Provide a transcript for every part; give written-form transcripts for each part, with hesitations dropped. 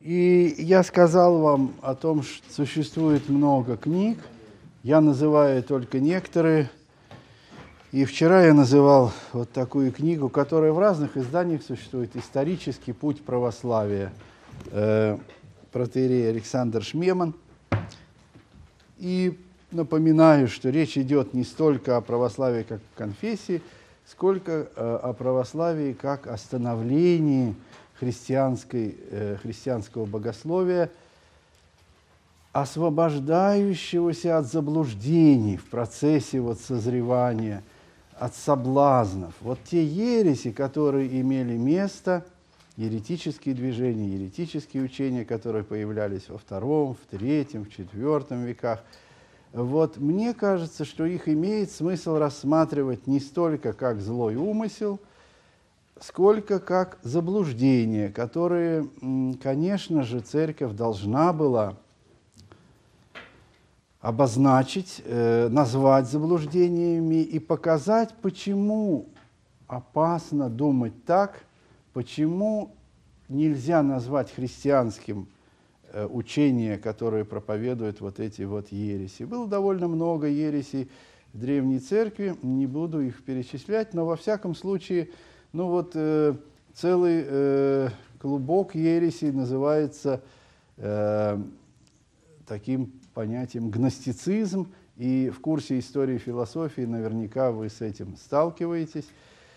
И я сказал вам о том, что существует много книг, я называю только некоторые. И вчера я называл вот такую книгу, которая в разных изданиях существует, «Исторический путь православия», протоиерей Александр Шмеман. И напоминаю, что речь идет не столько о православии как конфессии, сколько о православии как о становлении христианского богословия, освобождающегося от заблуждений в процессе созревания, от соблазнов. Вот те ереси, которые имели место, еретические движения, еретические учения, которые появлялись во II, в III, в IV веках, вот мне кажется, что их имеет смысл рассматривать не столько как злой умысел, сколько как заблуждения, которые, конечно же, Церковь должна была обозначить, назвать заблуждениями и показать, почему опасно думать так, почему нельзя назвать христианским учение, которое проповедует вот эти вот ереси. Было довольно много ересей в Древней Церкви, не буду их перечислять, но во всяком случае, целый клубок ересей называется таким понятием гностицизм, и в курсе истории философии наверняка вы с этим сталкиваетесь.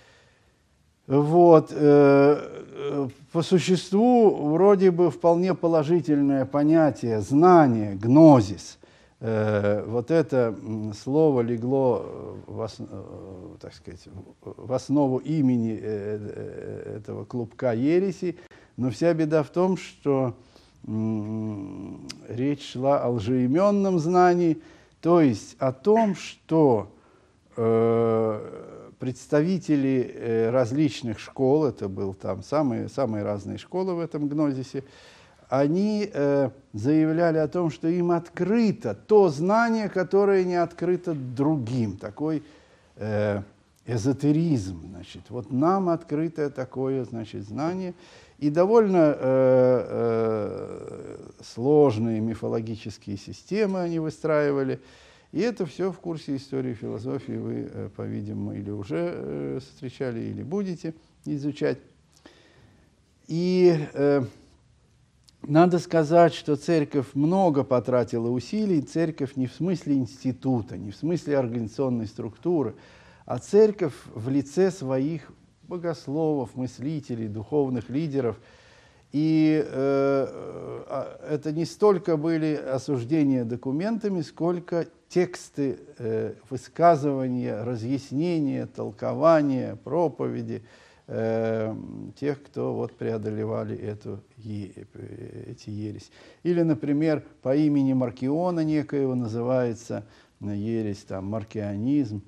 Вот. По существу вроде бы вполне положительное понятие знание, гнозис. Вот это слово легло так сказать, в основу имени этого клубка ересей, но вся беда в том, что речь шла о лжеименном знании, то есть о том, что представители различных школ, это был там самые разные школы в этом гнозисе, они заявляли о том, что им открыто то знание, которое не открыто другим, такой эзотеризм, значит. Вот нам открыто такое, значит, знание, и довольно сложные мифологические системы они выстраивали, и это все в курсе истории философии вы, по-видимому, или уже встречали, или будете изучать. И надо сказать, что Церковь много потратила усилий, Церковь не в смысле института, не в смысле организационной структуры, а Церковь в лице своих богословов, мыслителей, духовных лидеров. И это не столько были осуждения документами, сколько тексты, высказывания, разъяснения, толкования, проповеди тех, кто вот преодолевали эти ереси. Или, например, по имени Маркиона некоего называется ересь, там, маркионизм.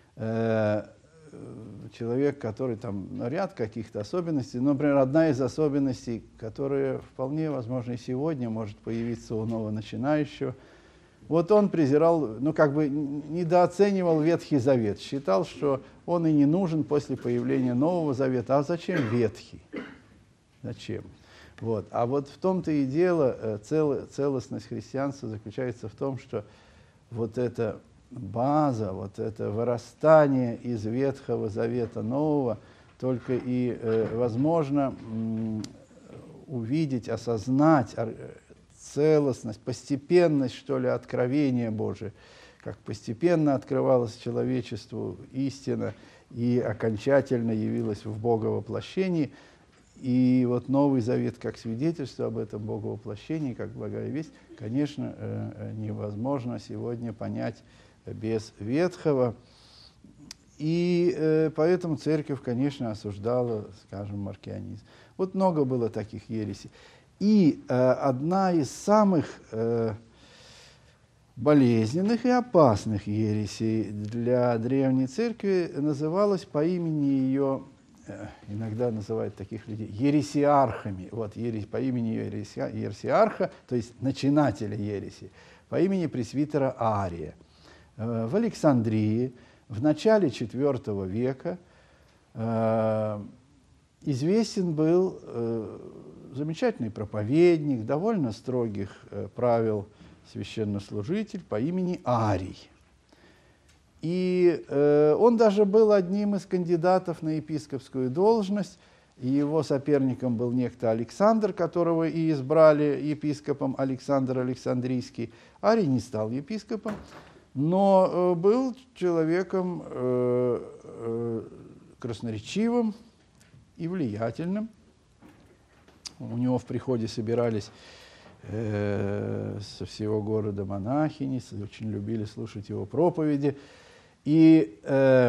Человек, который там ряд каких-то особенностей, например, одна из особенностей, которая вполне возможно и сегодня может появиться у новоначинающего, вот он презирал, недооценивал Ветхий Завет, считал, что он и не нужен после появления Нового Завета. А зачем Ветхий? Зачем? Вот. А вот в том-то и дело, целостность христианства заключается в том, что вот эта база, вот это вырастание из Ветхого Завета Нового только и возможно увидеть, осознать целостность, постепенность, что ли, откровения Божия, как постепенно открывалась человечеству истина и окончательно явилась в Боговоплощении. И вот Новый Завет как свидетельство об этом Боговоплощении, как благая весть, конечно, невозможно сегодня понять без Ветхого. И поэтому Церковь, конечно, осуждала, скажем, маркионизм. Вот много было таких ересей. И одна из самых болезненных и опасных ересей для Древней Церкви называлась по имени ее, иногда называют таких людей ересиархами, вот по имени ее ересиарха, то есть начинателя ереси, по имени пресвитера Ария. В Александрии в начале IV века известен был замечательный проповедник, довольно строгих правил священнослужитель по имени Арий. И он даже был одним из кандидатов на епископскую должность, и его соперником был некто Александр, которого и избрали епископом, Александр Александрийский. Арий не стал епископом, но был человеком красноречивым и влиятельным. У него в приходе собирались со всего города монахини, очень любили слушать его проповеди. И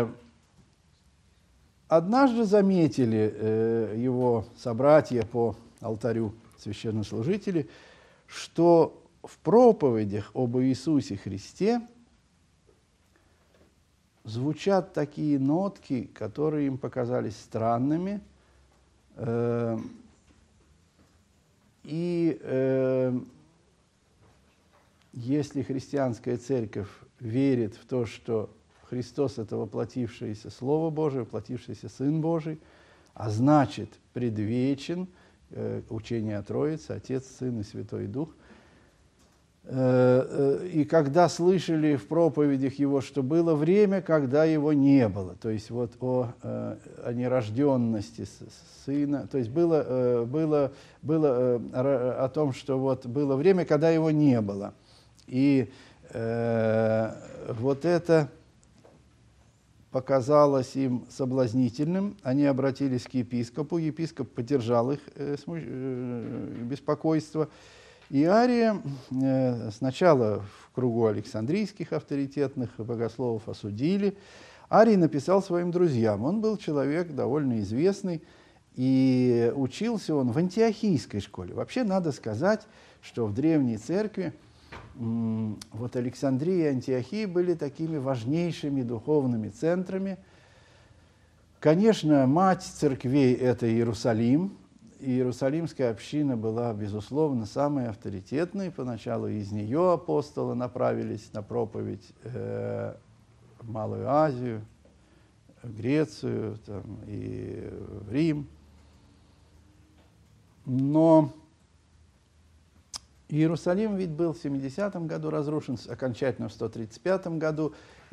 однажды заметили его собратья по алтарю священнослужители, что в проповедях об Иисусе Христе звучат такие нотки, которые им показались странными. И если христианская церковь верит в то, что Христос – это воплотившееся Слово Божие, воплотившийся Сын Божий, а значит, предвечен, учение о Троице, Отец, Сын и Святой Дух. И когда слышали в проповедях его, что было время, когда его не было, то есть вот о нерожденности Сына, то есть было о том, что вот было время, когда его не было. И вот это показалось им соблазнительным, они обратились к епископу, епископ поддержал их беспокойство, и Ария сначала в кругу александрийских авторитетных богословов осудили. Арий написал своим друзьям, он был человек довольно известный, и учился он в антиохийской школе. Вообще надо сказать, что в древней церкви вот Александрия и Антиохия были такими важнейшими духовными центрами. Конечно, мать церквей – это Иерусалим. И Иерусалимская община была, безусловно, самой авторитетной. Поначалу из нее апостолы направились на проповедь в Малую Азию, в Грецию там, и в Рим. Но Иерусалим ведь был в 70-м году разрушен, окончательно в 135 году,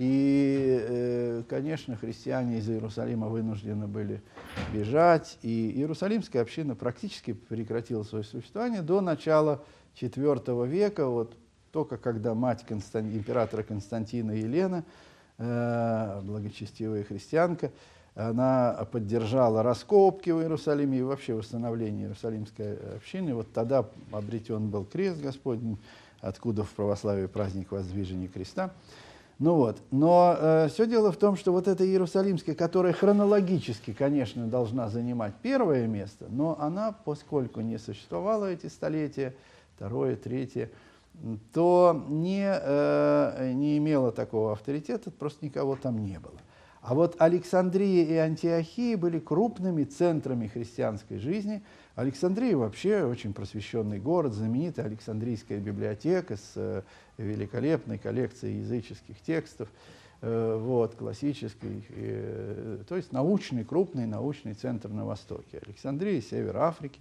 и, конечно, христиане из Иерусалима вынуждены были бежать, и Иерусалимская община практически прекратила свое существование до начала IV века, вот только когда мать императора Константина Елена, благочестивая христианка, она поддержала раскопки в Иерусалиме и вообще восстановление Иерусалимской общины. Вот тогда обретен был крест Господень, откуда в православии праздник Воздвижения креста. Ну вот. Но все дело в том, что вот эта Иерусалимская, которая хронологически, конечно, должна занимать первое место, но она, поскольку не существовала эти столетия, второе, третье, то не имела такого авторитета, просто никого там не было. А вот Александрия и Антиохия были крупными центрами христианской жизни. Александрия вообще очень просвещенный город, знаменитая Александрийская библиотека с великолепной коллекцией языческих текстов, вот, классической, то есть крупный научный центр на Востоке. Александрия – север Африки.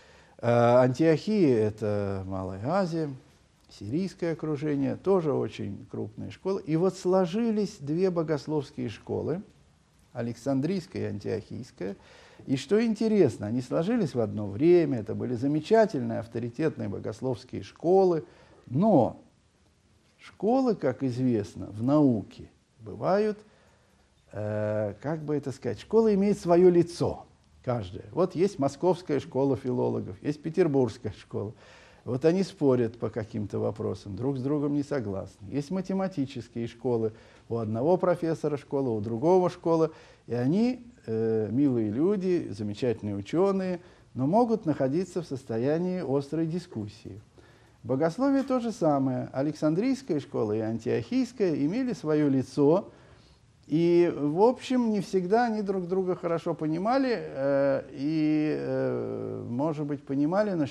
Антиохия – это Малая Азия. Сирийское окружение, тоже очень крупная школа. И вот сложились две богословские школы, Александрийская и Антиохийская. И что интересно, они сложились в одно время, это были замечательные авторитетные богословские школы, но школы, как известно, в науке бывают, как бы это сказать, школа имеет свое лицо, каждая. Вот есть Московская школа филологов, есть Петербургская школа. Вот они спорят по каким-то вопросам, друг с другом не согласны. Есть математические школы, у одного профессора школа, у другого школа, и они, милые люди, замечательные ученые, но могут находиться в состоянии острой дискуссии. В богословии то же самое. Александрийская школа и Антиохийская имели свое лицо, и, в общем, не всегда они друг друга хорошо понимали, и, может быть, понимали, но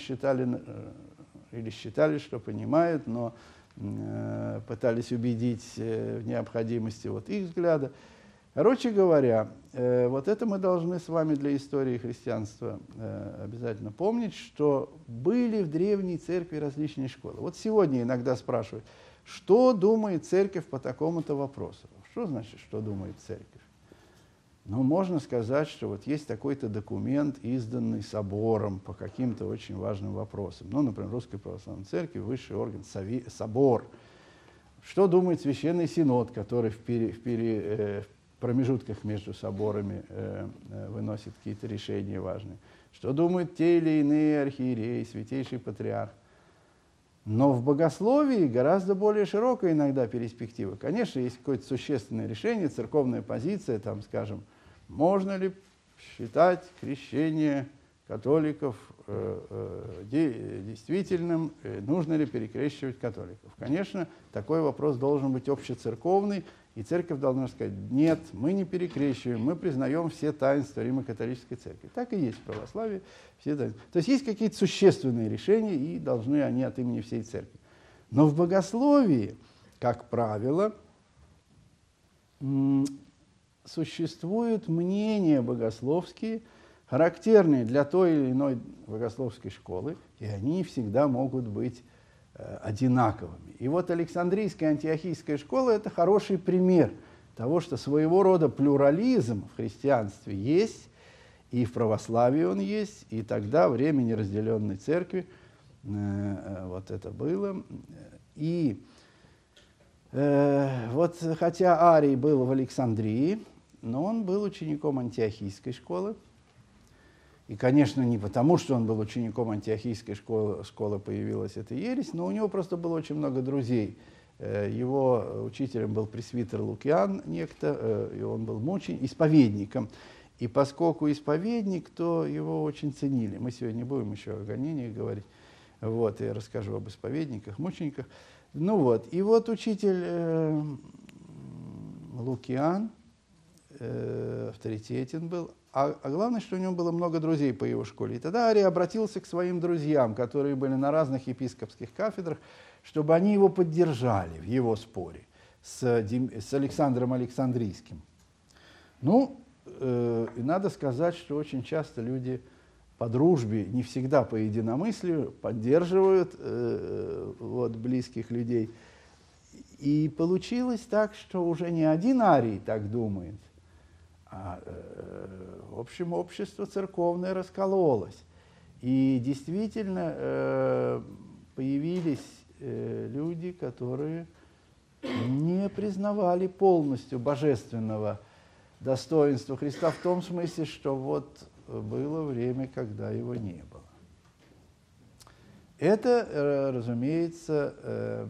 считали, что понимают, но пытались убедить в необходимости вот их взгляда. Короче говоря, вот это мы должны с вами для истории христианства обязательно помнить, что были в древней церкви различные школы. Вот сегодня иногда спрашивают, что думает церковь по такому-то вопросу. Что значит, что думает церковь? Ну, можно сказать, что вот есть такой-то документ, изданный собором по каким-то очень важным вопросам. Ну, например, Русской Православной Церкви, высший орган, собор. Что думает Священный Синод, который в промежутках между соборами выносит какие-то решения важные? Что думают те или иные архиереи, святейший патриарх? Но в богословии гораздо более широкая иногда перспектива. Конечно, есть какое-то существенное решение, церковная позиция, там, скажем, можно ли считать крещение католиков действительным, нужно ли перекрещивать католиков. Конечно, такой вопрос должен быть общецерковный, и церковь должна сказать, нет, мы не перекрещиваем, мы признаем все таинства Римо-католической церкви. Так и есть в православии. Все таинства. То есть есть какие-то существенные решения, и должны они от имени всей церкви. Но в богословии, как правило, существуют мнения богословские, характерные для той или иной богословской школы, и они не всегда могут быть одинаковыми. И вот Александрийская антиохийская школа – это хороший пример того, что своего рода плюрализм в христианстве есть, и в православии он есть, и тогда в времени разделенной церкви вот это было. И вот хотя Арий был в Александрии, но он был учеником антиохийской школы. И, конечно, не потому, что он был учеником антиохийской школы появилась эта ересь, но у него просто было очень много друзей. Его учителем был пресвитер Лукиан некто, и он был исповедником. И поскольку исповедник, то его очень ценили. Мы сегодня не будем еще о гонениях говорить. Вот, я расскажу об исповедниках, мучениках. Ну вот, и вот учитель Лукиан авторитетен был, а главное, что у него было много друзей по его школе. И тогда Арий обратился к своим друзьям, которые были на разных епископских кафедрах, чтобы они его поддержали в его споре с Александром Александрийским. Ну, и надо сказать, что очень часто люди по дружбе, не всегда по единомыслию, поддерживают вот, близких людей. И получилось так, что уже не один Арий так думает, а в общем, общество церковное раскололось. И действительно появились люди, которые не признавали полностью божественного достоинства Христа в том смысле, что вот было время, когда его не было. Это, разумеется,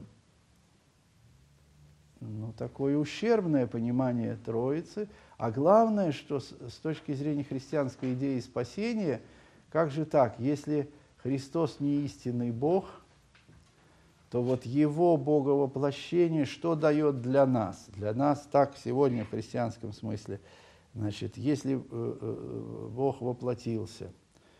такое ущербное понимание Троицы, а главное, что с точки зрения христианской идеи спасения, как же так, если Христос не истинный Бог, то вот Его боговоплощение что дает для нас? Для нас так сегодня в христианском смысле, значит, если Бог воплотился,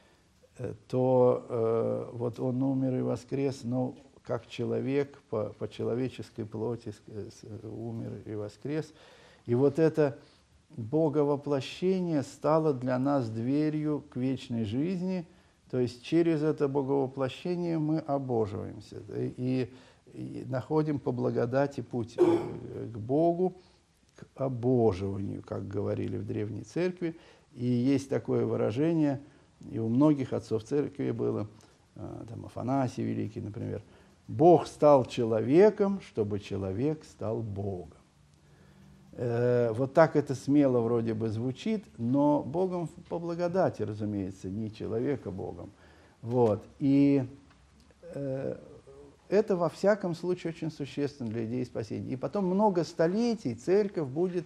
то вот Он умер и воскрес, но как человек по человеческой плоти умер и воскрес. И вот это боговоплощение стало для нас дверью к вечной жизни, то есть через это боговоплощение мы обоживаемся и находим по благодати путь к Богу, к обоживанию, как говорили в Древней Церкви. И есть такое выражение, и у многих отцов Церкви было, там Афанасий Великий, например, «Бог стал человеком, чтобы человек стал Богом». Вот так это смело вроде бы звучит, но Богом по благодати, разумеется, не человека Богом. Вот. И это во всяком случае очень существенно для идеи спасения. И потом много столетий церковь будет,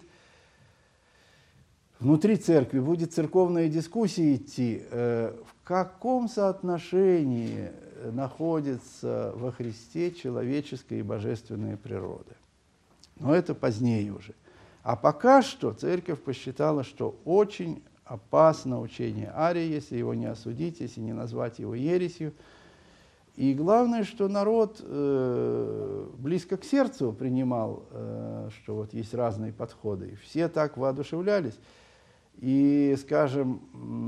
внутри церкви будет церковная дискуссия идти, в каком соотношении находится во Христе человеческая и божественная природа. Но это позднее уже. А пока что церковь посчитала, что очень опасно учение Ария, если его не осудить, если не назвать его ересью. И главное, что народ близко к сердцу принимал, что вот есть разные подходы. И все так воодушевлялись. И, скажем,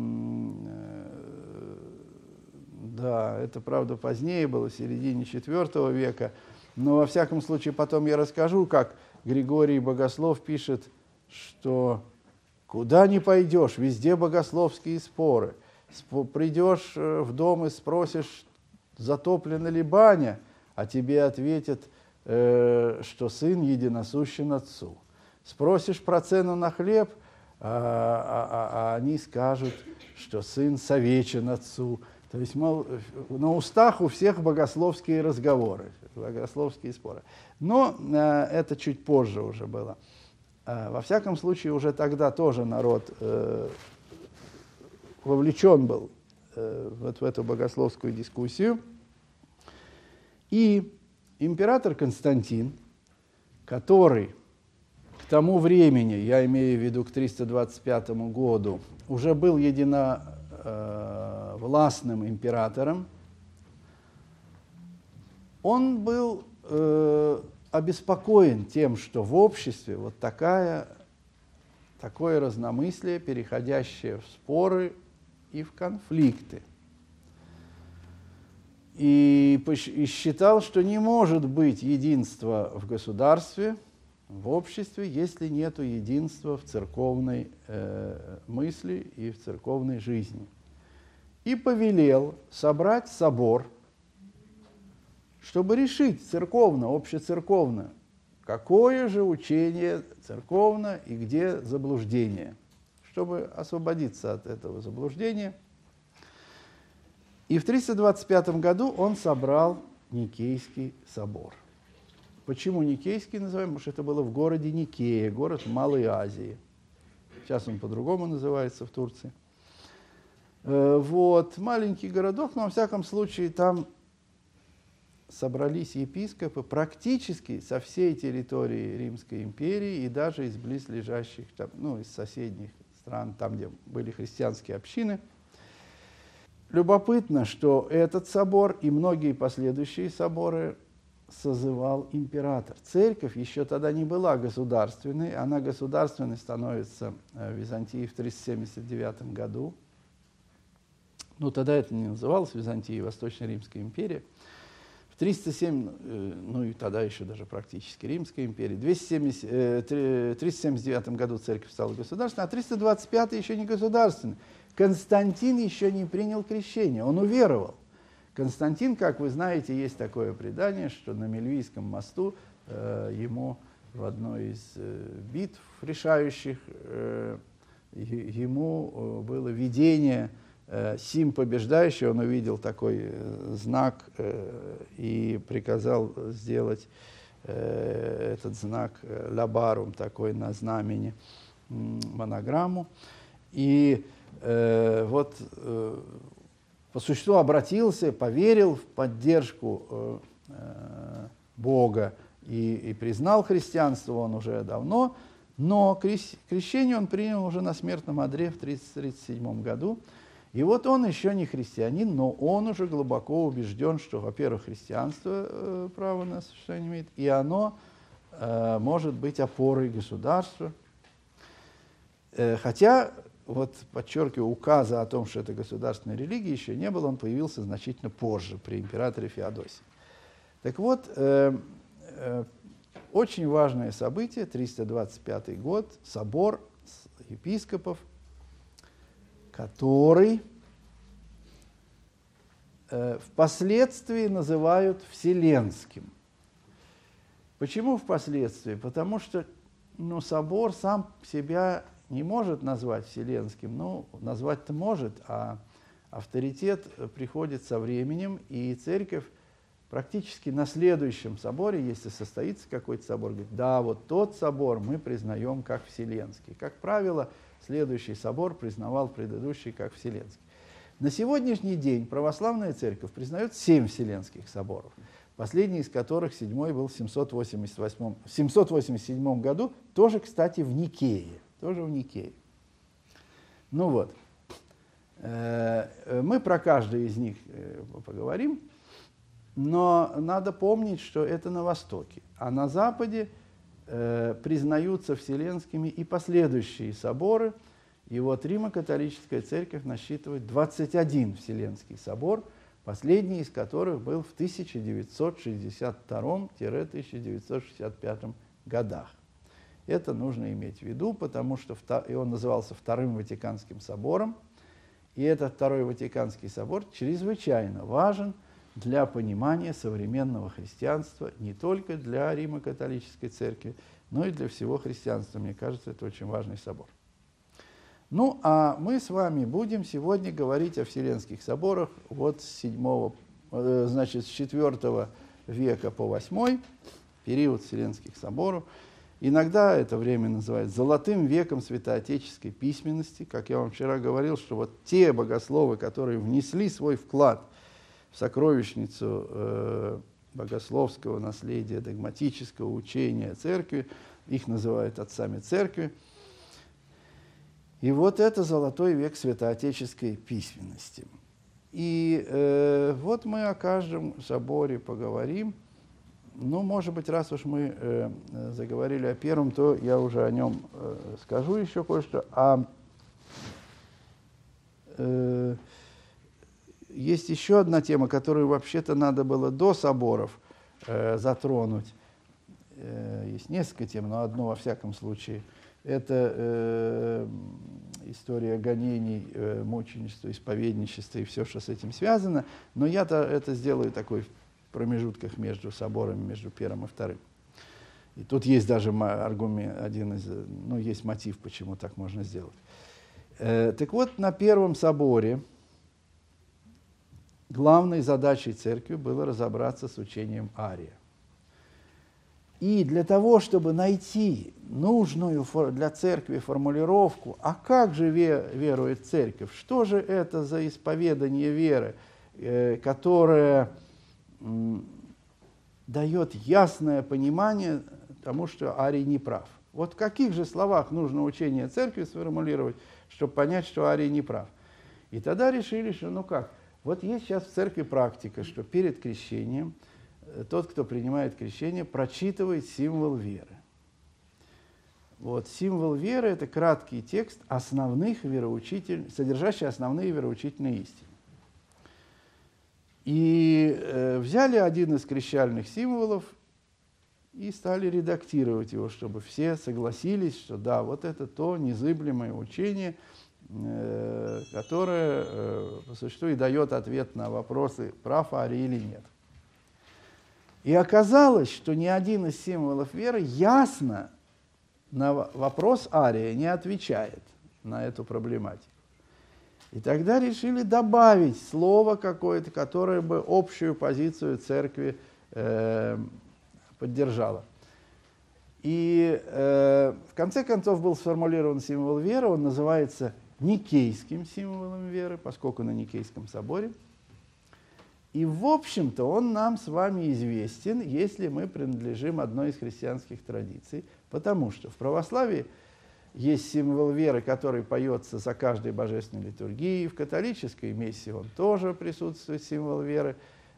да, это, правда, позднее было, в середине IV века, но, во всяком случае, потом я расскажу, как Григорий Богослов пишет, что куда ни пойдешь, везде богословские споры. Придешь в дом и спросишь, затоплена ли баня, а тебе ответят, что сын единосущен отцу. Спросишь про цену на хлеб, а они скажут, что сын совечен отцу. То есть, мол, на устах у всех богословские разговоры, богословские споры. Но это чуть позже уже было. Во всяком случае, уже тогда тоже народ вовлечен был вот в эту богословскую дискуссию. И император Константин, который к тому времени, я имею в виду к 325 году, уже был единовластным императором, он был обеспокоен тем, что в обществе вот такое разномыслие, переходящее в споры и в конфликты. И считал, что не может быть единства в государстве, в обществе, если нет единства в церковной мысли и в церковной жизни. И повелел собрать собор, чтобы решить церковно, общецерковно, какое же учение церковно и где заблуждение, чтобы освободиться от этого заблуждения. И в 325 году он собрал Никейский собор. Почему Никейский называем? Потому что это было в городе Никея, город в Малой Азии. Сейчас он по-другому называется в Турции. Вот, маленький городок, но во всяком случае там собрались епископы практически со всей территории Римской империи и даже из близлежащих, из соседних стран, там, где были христианские общины. Любопытно, что этот собор и многие последующие соборы созывал император. Церковь еще тогда не была государственной, она государственной становится в Византии в 379 году. Ну, тогда это не называлось Византией, Восточно-Римская империя. В 307, ну и тогда еще даже практически Римская империя, в 379 году церковь стала государственной, а 325 еще не государственной. Константин еще не принял крещение, он уверовал. Константин, как вы знаете, есть такое предание, что на Мельвийском мосту ему в одной из битв решающих, ему было видение Сим побеждающий, он увидел такой знак и приказал сделать этот знак лабарум, такой на знамени, монограмму. И по существу обратился, поверил в поддержку Бога и признал христианство он уже давно, но крещение он принял уже на смертном одре в 337 году. И вот он еще не христианин, но он уже глубоко убежден, что, во-первых, христианство право на существование имеет, и оно может быть опорой государства. Хотя, вот подчеркиваю, указа о том, что это государственная религия, еще не было, он появился значительно позже, при императоре Феодосии. Так вот, очень важное событие, 325 год, собор епископов, который впоследствии называют Вселенским. Почему впоследствии? Потому что собор сам себя не может назвать Вселенским, назвать-то может, а авторитет приходит со временем, и церковь практически на следующем соборе, если состоится какой-то собор, говорит, да, вот тот собор мы признаем как Вселенский. Как правило, следующий собор признавал предыдущий как Вселенский. На сегодняшний день православная церковь признает 7 Вселенских соборов, последний из которых, 7-й, был в 787 году, тоже, кстати, в Никее. Тоже в Никее. Ну вот, мы про каждый из них поговорим. Но надо помнить, что это на Востоке, а на Западе признаются вселенскими и последующие соборы. И вот Римо-католическая церковь насчитывает 21 Вселенский собор, последний из которых был в 1962-1965 годах. Это нужно иметь в виду, потому что и он назывался Вторым Ватиканским собором. И этот Второй Ватиканский собор чрезвычайно важен для понимания современного христианства, не только для Римо-католической церкви, но и для всего христианства. Мне кажется, это очень важный собор. Ну, а мы с вами будем сегодня говорить о Вселенских соборах вот с 4 века по 8, период Вселенских соборов. Иногда это время называют «золотым веком святоотеческой письменности». Как я вам вчера говорил, что вот те богословы, которые внесли свой вклад в сокровищницу богословского наследия, догматического учения церкви, их называют отцами церкви. И вот это золотой век святоотеческой письменности. И вот мы о каждом соборе поговорим. Ну, может быть, раз уж мы заговорили о первом, то я уже о нем скажу еще кое-что. Есть еще одна тема, которую вообще-то надо было до соборов затронуть. Есть несколько тем, но одну во всяком случае. Это история гонений, мученичества, исповедничества и все, что с этим связано. Но я-то это сделаю такой в промежутках между соборами, между первым и вторым. И тут есть даже аргумент, есть мотив, почему так можно сделать. Так вот, на Первом соборе главной задачей церкви было разобраться с учением Ария. И для того, чтобы найти нужную для церкви формулировку, а как же верует церковь, что же это за исповедание веры, которое дает ясное понимание тому, что Арий не прав. Вот в каких же словах нужно учение церкви сформулировать, чтобы понять, что Арий не прав. И тогда решили, что вот есть сейчас в церкви практика, что перед крещением тот, кто принимает крещение, прочитывает символ веры. Вот, символ веры – это краткий текст, содержащий основные вероучительные истины. И взяли один из крещальных символов и стали редактировать его, чтобы все согласились, что да, вот это то незыблемое учение, которое по существу и дает ответ на вопросы, прав Арий или нет. И оказалось, что ни один из символов веры ясно на вопрос Ария не отвечает на эту проблематику. И тогда решили добавить слово какое-то, которое бы общую позицию церкви поддержало. И в конце концов был сформулирован символ веры, он называется никейским символом веры, поскольку на Никейском соборе. И, в общем-то, он нам с вами известен, если мы принадлежим одной из христианских традиций, потому что в православии есть символ веры, который поется за каждой божественной литургией, в католической мессе он тоже присутствует, символ веры,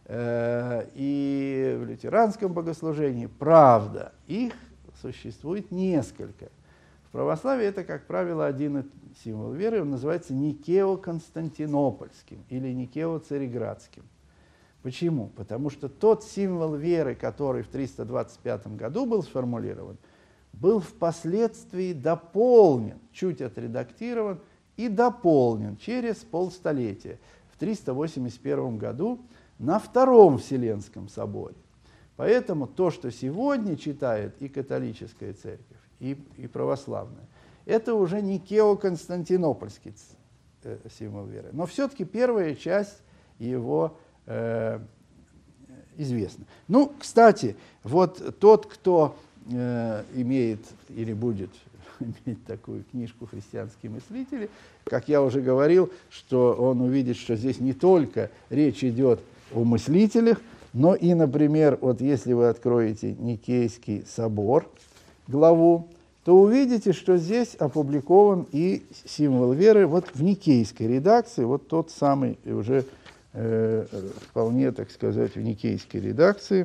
и в лютеранском богослужении. Правда, их существует несколько. В православии это, как правило, один символ веры, он называется Никео-Константинопольским или Никео-Цареградским. Почему? Потому что тот символ веры, который в 325 году был сформулирован, был впоследствии дополнен, чуть отредактирован и дополнен через полстолетия в 381 году на Втором Вселенском соборе. Поэтому то, что сегодня читает и католическая церковь, и православная, это уже Никео-Константинопольский символ веры. Но все-таки первая часть его известна. Ну, кстати, вот тот, кто имеет или будет иметь такую книжку «Христианские мыслители», как я уже говорил, что он увидит, что здесь не только речь идет о мыслителях, но и, например, вот если вы откроете Никейский собор, главу, то увидите, что здесь опубликован и символ веры вот в никейской редакции, вот тот самый уже вполне, так сказать, в никейской редакции.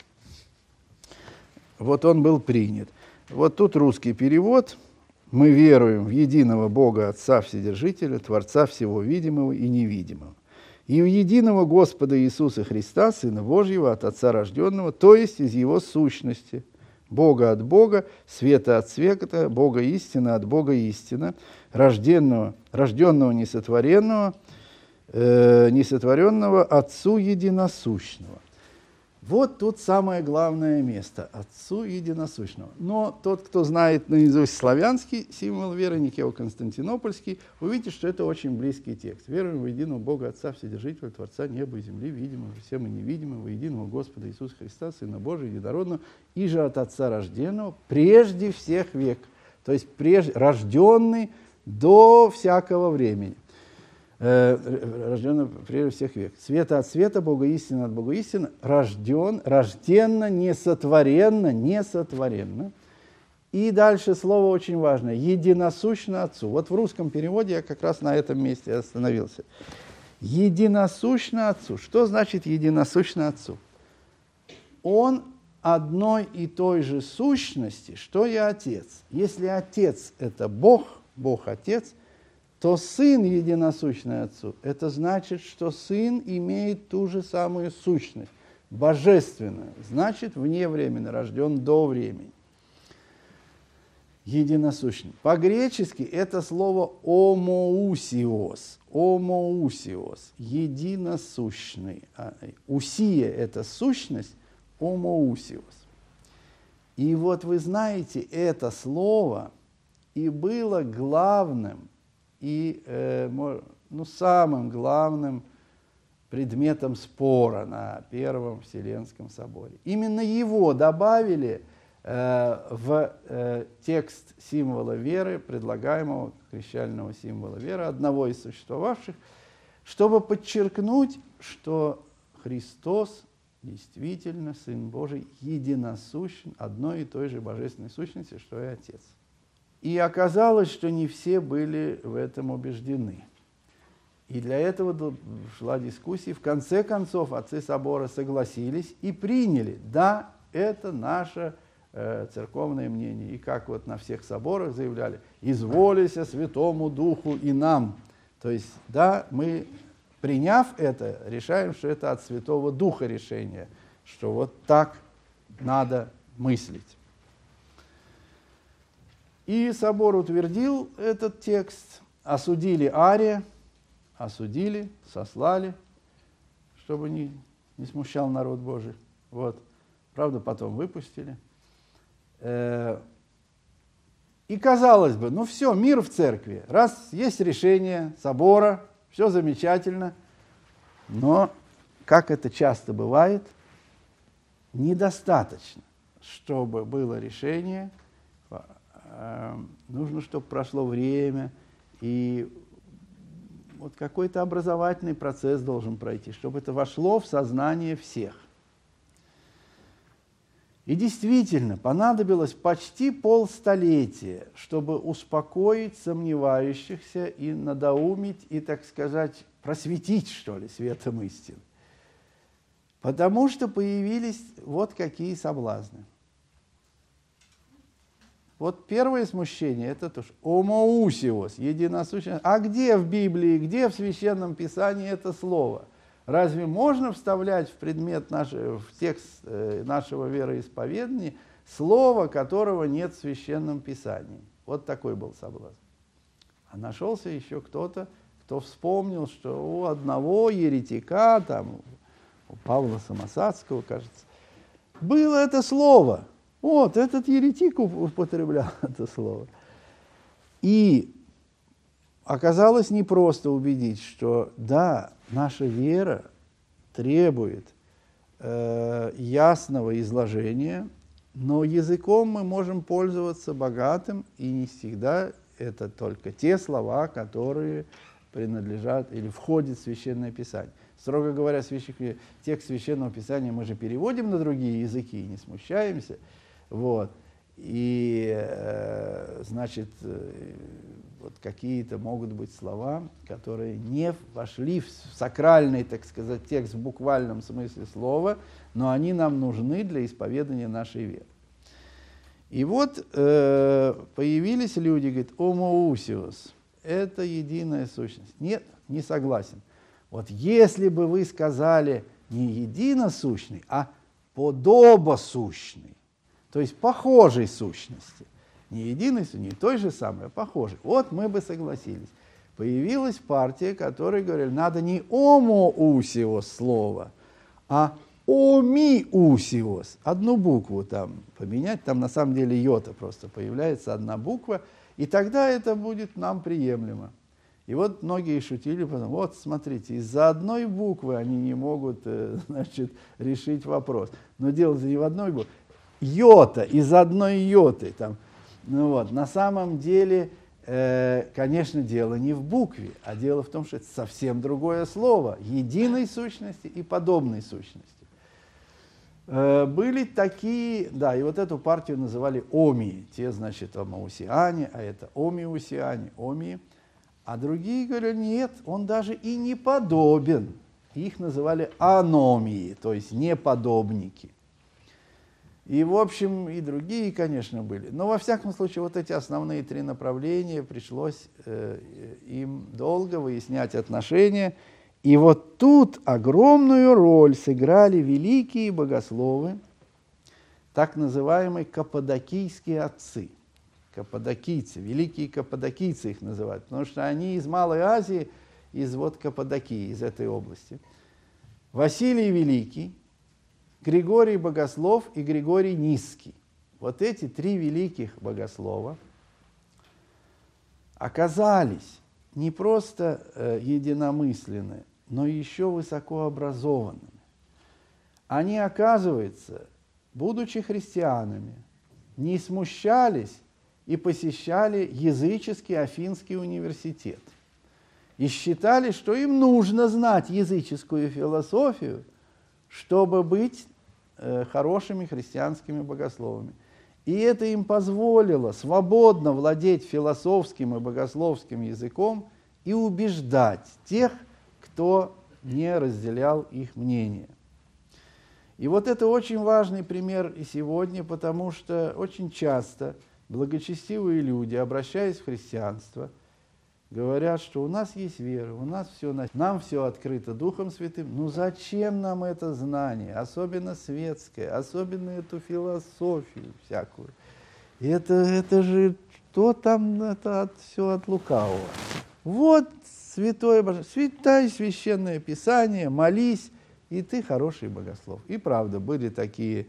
Вот он был принят. Вот тут русский перевод. «Мы веруем в единого Бога Отца Вседержителя, Творца всего видимого и невидимого, и в единого Господа Иисуса Христа, Сына Божьего, от Отца рожденного, то есть из Его сущности, Бога от Бога, света от света, Бога истина от Бога истина, рожденного несотворенного, Отцу единосущного». Вот тут самое главное место – Отцу единосущного. Но тот, кто знает наизусть славянский символ веры, Никео-Константинопольский, увидите, что это очень близкий текст. «Веруем в единого Бога Отца Вседержителя, Творца неба и земли, видимого всем и невидимого, во единого Господа Иисуса Христа, Сына Божия, Единородного, и же от Отца рожденного, прежде всех век». То есть рожденный до всякого времени. Рожденно прежде всех век. Света от света, Бога истина от Бога истина, рожденно, несотворенно. И дальше слово очень важное. Единосущно Отцу. Вот в русском переводе я как раз на этом месте остановился. Единосущно Отцу. Что значит единосущно Отцу? Он одной и той же сущности, что и Отец. Если Отец – это Бог, Бог-Отец, то Сын единосущный Отцу. Это значит, что Сын имеет ту же самую сущность, божественную, значит, вневременно, рожден до времени. Единосущный. По-гречески это слово «омоусиос», единосущный. Усия – это сущность, «омоусиос». И вот вы знаете, это слово и было главным, и самым главным предметом спора на Первом Вселенском соборе. Именно его добавили в текст символа веры, предлагаемого крещального символа веры, одного из существовавших, чтобы подчеркнуть, что Христос действительно Сын Божий, единосущен, одной и той же божественной сущности, что и Отец. И оказалось, что не все были в этом убеждены. И для этого шла дискуссия. В конце концов, отцы собора согласились и приняли. Да, это наше церковное мнение. И как вот на всех соборах заявляли, «Изволися Святому Духу и нам». То есть, да, мы, приняв это, решаем, что это от Святого Духа решение, что вот так надо мыслить. И собор утвердил этот текст, осудили Ария, сослали, чтобы не смущал народ Божий. Вот. Правда, потом выпустили. И казалось бы, ну все, мир в церкви. Раз есть решение собора, все замечательно, но, как это часто бывает, недостаточно, чтобы было решение. Нужно, чтобы прошло время, и вот какой-то образовательный процесс должен пройти, чтобы это вошло в сознание всех. И действительно, понадобилось почти полстолетия, чтобы успокоить сомневающихся и надоумить, и, так сказать, просветить, что ли, светом истины. Потому что появились вот какие соблазны. Вот первое смущение – это тоже «омоусиос», единосущность. А где в Библии, где в Священном Писании это слово? Разве можно вставлять в предмет в текст нашего вероисповедания слово, которого нет в Священном Писании? Вот такой был соблазн. А нашелся еще кто-то, кто вспомнил, что у одного еретика, там, у Павла Самосадского, кажется, было это слово. Вот, этот еретик употреблял это слово. И оказалось непросто убедить, что да, наша вера требует ясного изложения, но языком мы можем пользоваться богатым, и не всегда это только те слова, которые принадлежат или входят в Священное Писание. Строго говоря, текст Священного Писания мы же переводим на другие языки и не смущаемся. Вот. И, значит, вот какие-то могут быть слова, которые не вошли в сакральный, так сказать, текст в буквальном смысле слова, но они нам нужны для исповедания нашей веры. И вот появились люди, говорят, «Омоусиос» – это единая сущность. Нет, не согласен. Вот если бы вы сказали не единосущный, а подобосущный, то есть похожей сущности, не единой, не той же самой, а похожей, вот мы бы согласились. Появилась партия, которая говорила, надо не «омоусиос» слово, а «омиусиос». Одну букву там поменять, там на самом деле йота просто появляется, одна буква, и тогда это будет нам приемлемо. И вот многие шутили, потом, вот смотрите, из-за одной буквы они не могут, значит, решить вопрос. Но дело-то не в одной букве. Йота, из одной йоты. Там, ну вот, на самом деле, конечно, дело не в букве, а дело в том, что это совсем другое слово. Единой сущности и подобной сущности. Были такие, да, и вот эту партию называли омии. Те, значит, омоусиане, а это омиусиане, омии. А другие говорят, нет, он даже и не подобен. Их называли аномии, то есть неподобники. И, в общем, и другие, конечно, были. Но, во всяком случае, вот эти основные три направления пришлось им долго выяснять отношения. И вот тут огромную роль сыграли великие богословы, так называемые каппадокийские отцы. Каппадокийцы, великие каппадокийцы их называют, потому что они из Малой Азии, из вот Каппадокии, из этой области. Василий Великий, Григорий Богослов и Григорий Низкий. Вот эти три великих богослова оказались не просто единомысленны, но еще высокообразованными. Они, оказывается, будучи христианами, не смущались и посещали языческий Афинский университет. И считали, что им нужно знать языческую философию, чтобы быть хорошими христианскими богословами. И это им позволило свободно владеть философским и богословским языком и убеждать тех, кто не разделял их мнение. И вот это очень важный пример и сегодня, потому что очень часто благочестивые люди, обращаясь в христианство, говорят, что у нас есть вера, у нас все, нам все открыто Духом Святым. Ну зачем нам это знание, особенно светское, особенно эту философию всякую? Это же что там, это все от лукавого. Вот святое божество, святое священное писание, молись, и ты хороший богослов. И правда, были такие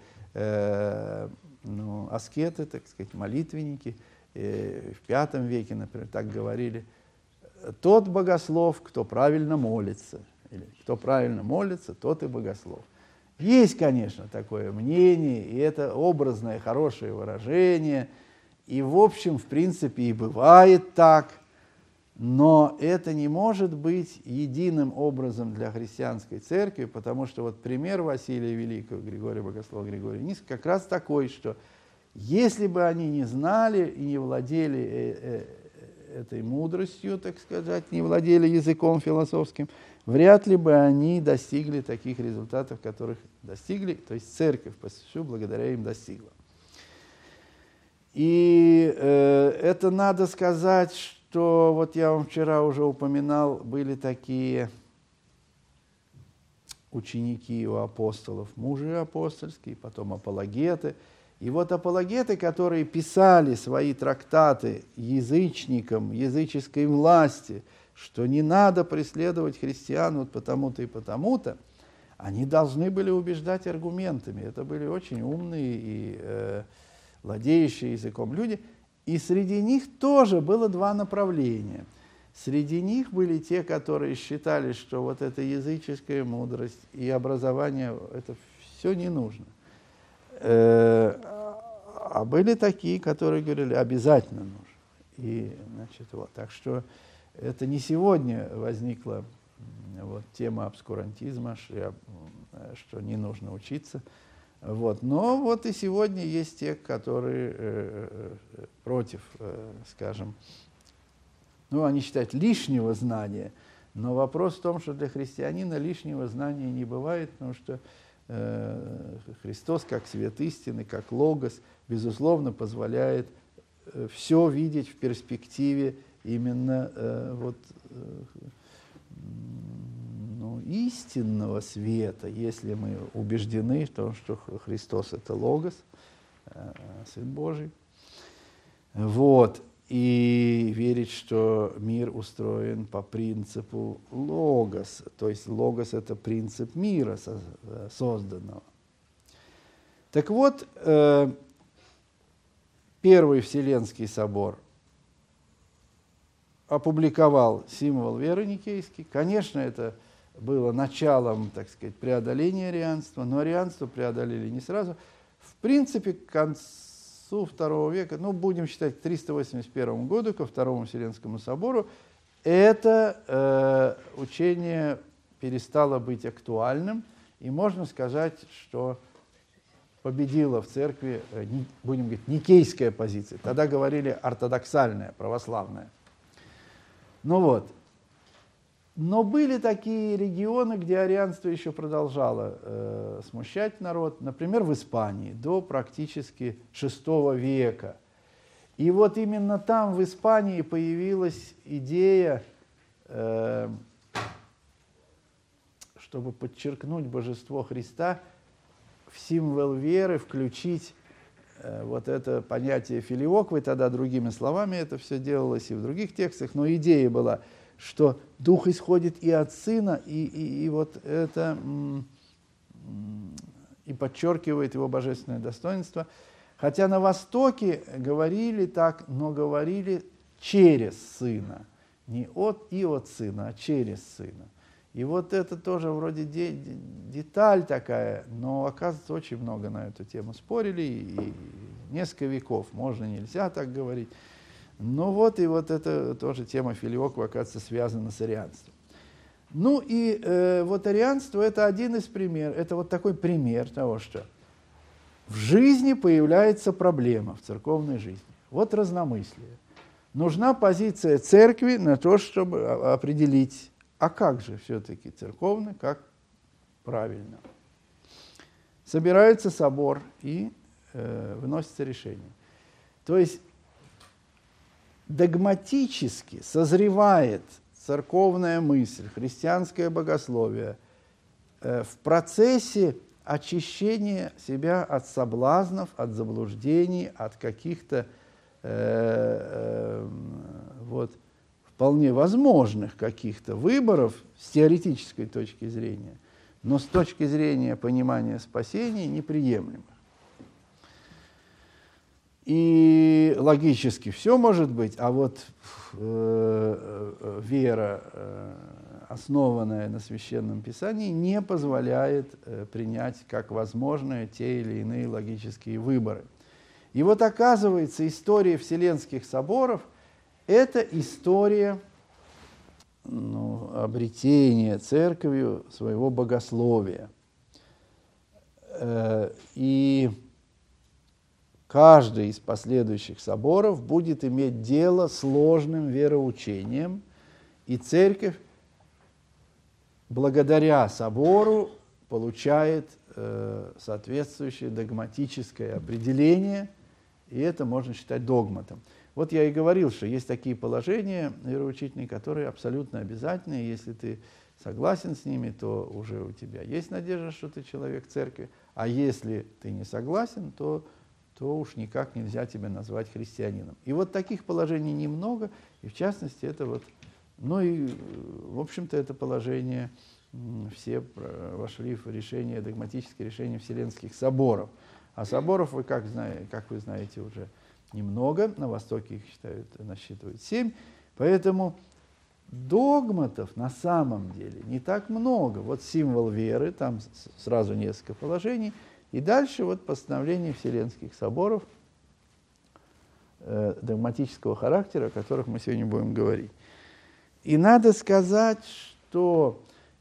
аскеты, так сказать, молитвенники, в V веке, например, так говорили, тот богослов, кто правильно молится, или кто правильно молится, тот и богослов. Есть, конечно, такое мнение, и это образное, хорошее выражение, и, в общем, в принципе, и бывает так, но это не может быть единым образом для христианской церкви, потому что вот пример Василия Великого, Григория Богослова, Григория Низкого, как раз такой, что если бы они не знали и не владели этой мудростью, так сказать, не владели языком философским, вряд ли бы они достигли таких результатов, которых достигли, то есть церковь по существу благодаря им достигла. И это надо сказать, что вот я вам вчера уже упоминал, были такие ученики у апостолов, мужи апостольские, потом апологеты. И вот апологеты, которые писали свои трактаты язычникам, языческой власти, что не надо преследовать христиан вот потому-то и потому-то, они должны были убеждать аргументами. Это были очень умные и владеющие языком люди. И среди них тоже было два направления. Среди них были те, которые считали, что вот эта языческая мудрость и образование, это все не нужно. А были такие, которые говорили, обязательно нужно. И, значит, вот. Так что это не сегодня возникла вот тема обскурантизма, что не нужно учиться. Вот. Но вот и сегодня есть те, которые против, скажем, ну, они считают лишнего знания, но вопрос в том, что для христианина лишнего знания не бывает, потому что Христос, как свет истины, как логос, безусловно, позволяет все видеть в перспективе именно ну, истинного света, если мы убеждены в том, что Христос – это логос, Сын Божий. Вот. И верить, что мир устроен по принципу логос, то есть логос – это принцип мира созданного. Так вот, Первый Вселенский собор опубликовал символ веры никейский. Конечно, это было началом, так сказать, преодоления арианства, но арианство преодолели не сразу. В принципе, к концу II века, ну, будем считать, к 381 году, ко Второму Вселенскому собору, это учение перестало быть актуальным, и можно сказать, что победила в церкви, будем говорить, никейская позиция. Тогда говорили ортодоксальная, православная. Ну вот. Но были такие регионы, где арианство еще продолжало смущать народ. Например, в Испании до практически VI века. И вот именно там, в Испании, появилась идея, чтобы подчеркнуть божество Христа, в символ веры включить вот это понятие филиоквы. Тогда другими словами это все делалось и в других текстах. Но идея была, что Дух исходит и от Сына, и вот это и подчеркивает его божественное достоинство. Хотя на Востоке говорили так, но говорили через Сына. Не от Сына, а через Сына. И вот это тоже вроде деталь такая, но, оказывается, очень много на эту тему спорили, и несколько веков, можно, нельзя так говорить. Ну вот, и вот эта тоже тема филиоквы, оказывается, связана с арианством. Ну и вот арианство – это один из примеров, это вот такой пример того, что в жизни появляется проблема, в церковной жизни. Вот разномыслие. Нужна позиция церкви на то, чтобы определить, а как же все-таки церковно, как правильно. Собирается собор и выносится решение. То есть догматически созревает церковная мысль, христианское богословие в процессе очищения себя от соблазнов, от заблуждений, от каких-то вот, вполне возможных каких-то выборов с теоретической точки зрения, но с точки зрения понимания спасения неприемлемых. И логически все может быть, а вот вера, основанная на Священном Писании, не позволяет принять как возможные те или иные логические выборы. И вот оказывается, история Вселенских соборов – это история обретения церковью своего богословия. И каждый из последующих соборов будет иметь дело с ложным вероучением, и церковь благодаря собору получает соответствующее догматическое определение, и это можно считать догматом. Вот я и говорил, что есть такие положения вероучительные, которые абсолютно обязательны. Если ты согласен с ними, то уже у тебя есть надежда, что ты человек церкви. А если ты не согласен, то уж никак нельзя тебя назвать христианином. И вот таких положений немного, и в частности это вот, ну и в общем-то это положение все вошли в решение, догматическое решение Вселенских соборов. А соборов, как вы знаете, уже немного, на Востоке их насчитывают 7, поэтому догматов на самом деле не так много. Вот символ веры, там сразу несколько положений, и дальше вот постановления Вселенских соборов догматического характера, о которых мы сегодня будем говорить. И надо сказать, что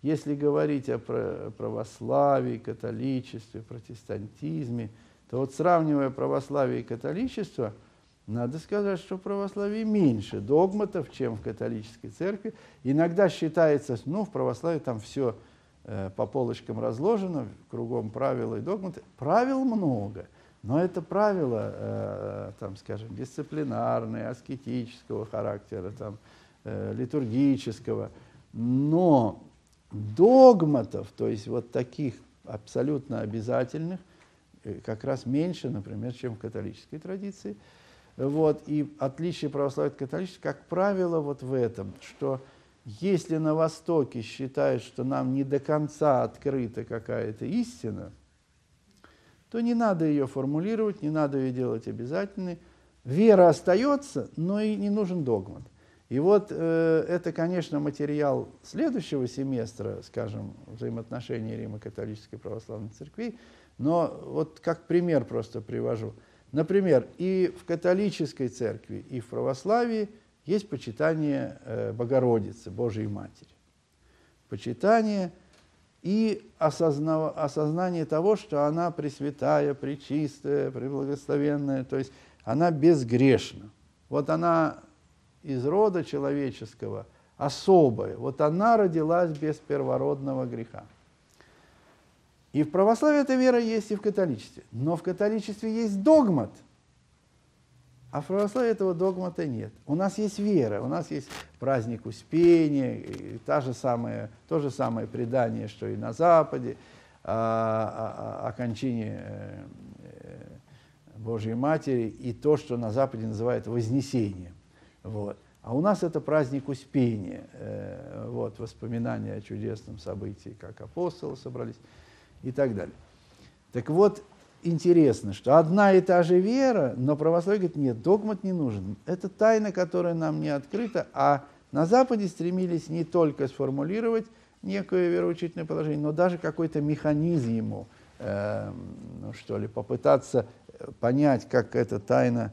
если говорить о православии, католичестве, протестантизме, то вот сравнивая православие и католичество, надо сказать, что в православии меньше догматов, чем в католической церкви. Иногда считается, ну, в православии там все по полочкам разложено, кругом правила и догматы. Правил много, но это правила, там, скажем, дисциплинарные, аскетического характера, там, литургического. Но догматов, то есть вот таких абсолютно обязательных, как раз меньше, например, чем в католической традиции. Вот. И отличие православия от католичества, как правило, вот в этом, что если на Востоке считают, что нам не до конца открыта какая-то истина, то не надо ее формулировать, не надо ее делать обязательной. Вера остается, но и не нужен догмат. И вот это, конечно, материал следующего семестра, скажем, взаимоотношения Римо-католической и православной церкви, но вот как пример просто привожу. Например, и в католической церкви, и в православии есть почитание Богородицы, Божией Матери. Почитание и осознание того, что она пресвятая, пречистая, преблагословенная, то есть она безгрешна. Вот она из рода человеческого особая, вот она родилась без первородного греха. И в православии эта вера есть, и в католичестве. Но в католичестве есть догмат, а в православии этого догмата нет. У нас есть вера, у нас есть праздник Успения, и то же самое предание, что и на Западе, о кончине Божьей Матери, и то, что на Западе называют Вознесением. Вот. А у нас это праздник Успения, вот, воспоминания о чудесном событии, как апостолы собрались, и так далее. Так вот, интересно, что одна и та же вера, но православие говорит, нет, догмат не нужен. Это тайна, которая нам не открыта, а на Западе стремились не только сформулировать некое вероучительное положение, но даже какой-то механизм ему, ну, что ли, попытаться понять, как эта тайна,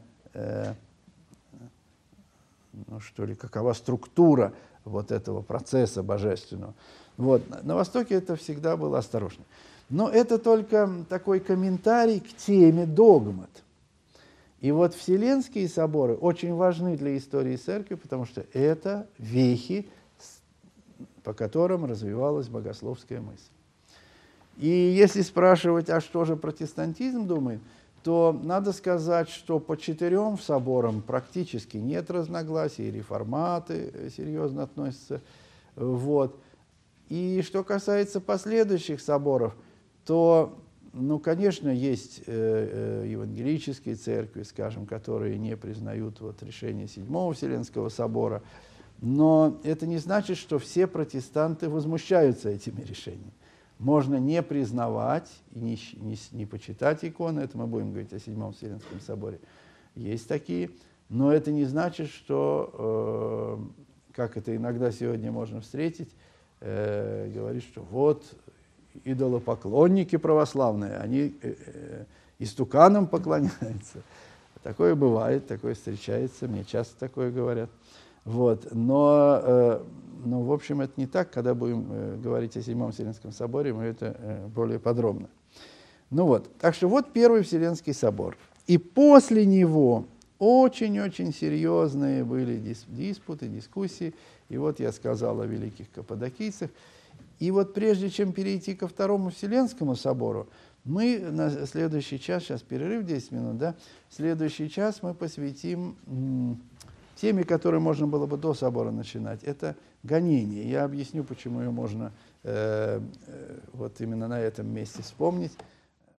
ну, что ли, какова структура вот этого процесса божественного. Вот. На Востоке это всегда было осторожно. Но это только такой комментарий к теме догмат. И вот Вселенские соборы очень важны для истории церкви, потому что это вехи, по которым развивалась богословская мысль. И если спрашивать, а что же протестантизм думает, то надо сказать, что по 4 соборам практически нет разногласий, реформаты серьезно относятся. Вот. И что касается последующих соборов, то, ну, конечно, есть евангелические церкви, скажем, которые не признают вот решение 7-го Вселенского собора, но это не значит, что все протестанты возмущаются этими решениями. Можно не признавать и не почитать иконы, это мы будем говорить о 7-м Вселенском соборе, есть такие, но это не значит, что, как это иногда сегодня можно встретить, говорит, что вот идолопоклонники православные, они истуканам поклоняются. Такое бывает, такое встречается, мне часто такое говорят. Вот. Но, в общем, это не так. Когда будем говорить о 7-м Вселенском соборе, мы это более подробно. Ну вот, так что вот Первый Вселенский собор. И после него очень-очень серьезные были диспуты, дискуссии. И вот я сказал о великих каппадокийцах. И вот прежде чем перейти ко Второму Вселенскому собору, мы на следующий час, сейчас перерыв 10 минут, да, следующий час мы посвятим теме, которую можно было бы до собора начинать. Это гонение. Я объясню, почему ее можно вот именно на этом месте вспомнить.